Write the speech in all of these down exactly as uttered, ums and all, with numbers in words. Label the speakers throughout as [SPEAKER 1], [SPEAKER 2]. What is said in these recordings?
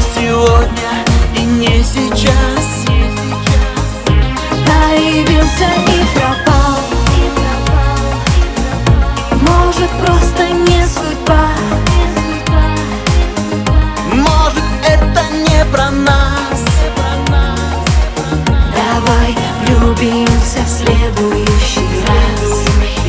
[SPEAKER 1] сегодня и не сейчас.
[SPEAKER 2] Появился и пропал. Может, просто не судьба.
[SPEAKER 1] Может, это не про нас.
[SPEAKER 2] Давай влюбимся в следующий раз.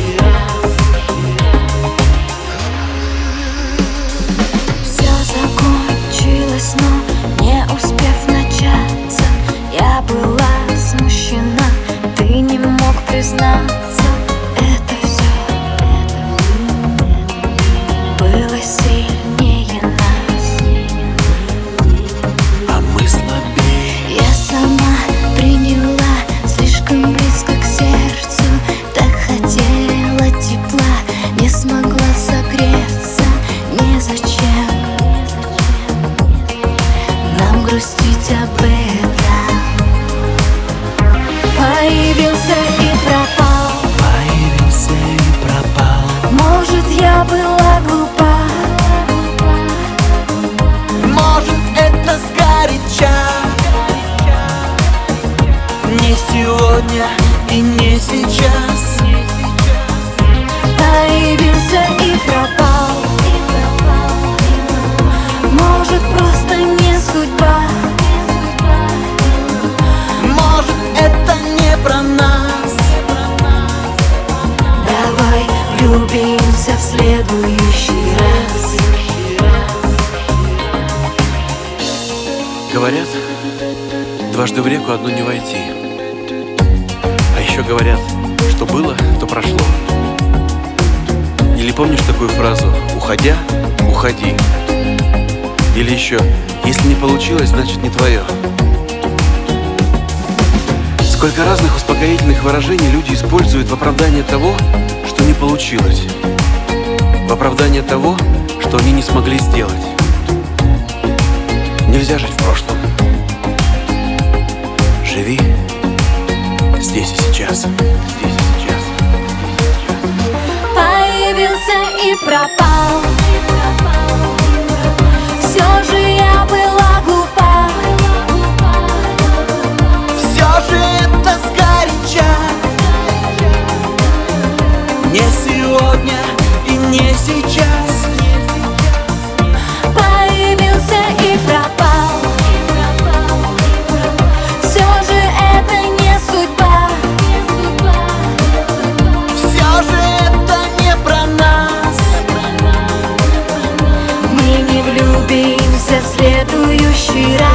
[SPEAKER 2] Все закончилось, но не успев начаться, я была смущена, ты не мог признаться. Это все было сильнее нас,
[SPEAKER 1] А мы слабее.
[SPEAKER 2] я сама приняла слишком близко к сердцу. Так хотела тепла, не смогла согреться. Незачем нам грустить об этом. Появился и пропал.
[SPEAKER 1] Появился и пропал.
[SPEAKER 2] Может, я была глупа.
[SPEAKER 1] Может, это сгоряча. Не сегодня и не сейчас.
[SPEAKER 2] Появился и пропал. Может, просто не судьба.
[SPEAKER 1] Может, это не про нас.
[SPEAKER 2] Давай влюбимся в следующий раз.
[SPEAKER 3] Говорят, дважды в реку одну не войти. А еще говорят, что было, то прошло. Или помнишь такую фразу: уходя, уходи. Или еще: если не получилось, значит не твое. Сколько разных успокоительных выражений люди используют в оправдание того, что не получилось, в оправдание того, что они не смогли сделать. Нельзя жить в прошлом. Живи здесь и сейчас. Здесь и сейчас.
[SPEAKER 2] Появился и пропал. Все же я была глупа.
[SPEAKER 1] Все же это сгоряча. Не сегодня и не сейчас.
[SPEAKER 2] Появился и пропал. Все же это не судьба.
[SPEAKER 1] Все же это не про нас.
[SPEAKER 2] Мы не влюбимся в следующий раз.